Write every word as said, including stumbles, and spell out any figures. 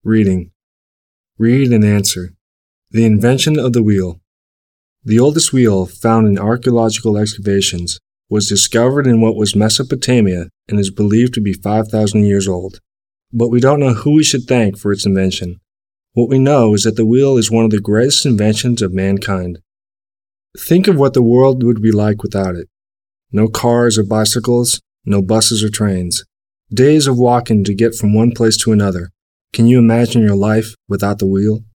Reading. Read and answer. The invention of the wheel. The oldest wheel found in archaeological excavations was discovered in what was Mesopotamia and is believed to be five thousand years old. But we don't know who we should thank for its invention. What we know is that the wheel is one of the greatest inventions of mankind. Think of what the world would be like without it. No cars or bicycles, no buses or trains. Days of walking to get from one place to another. Can you imagine your life without the wheel?